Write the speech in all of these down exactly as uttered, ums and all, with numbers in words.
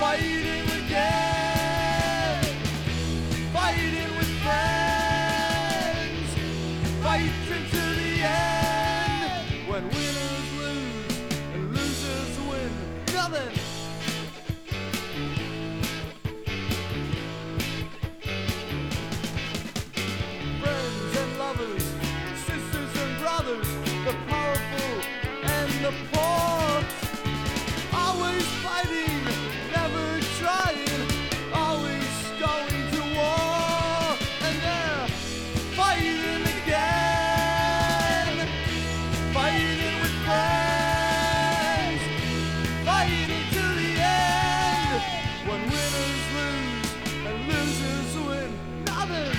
fighting again, fighting with friends, fighting to the end. When winners lose and losers win, nothing. Friends and lovers, sisters and brothers, the powerful and the poor, always fighting, never trying, always going to war. And they're fighting again, fighting with friends, fighting to the end. When winners lose and losers win, nothing.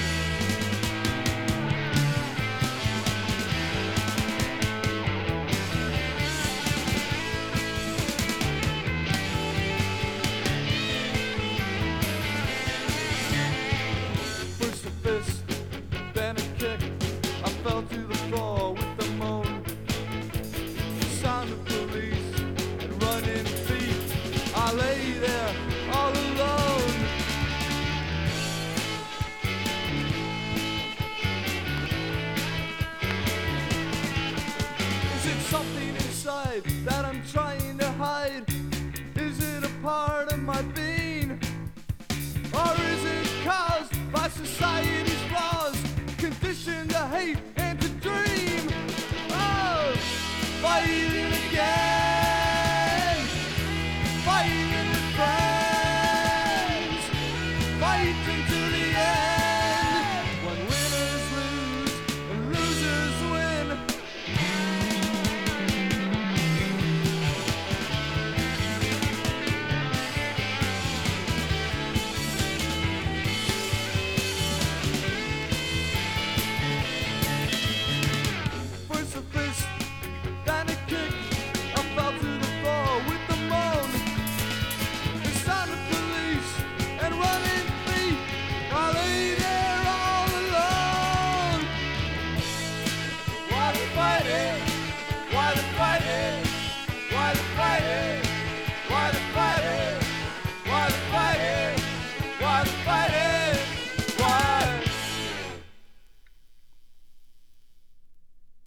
First a fist, then a kick. I fell to the floor with a moan. The sound of police and running feet. I lay there all alone. Is it something inside that I'm trying to hide? Is it a part of my being?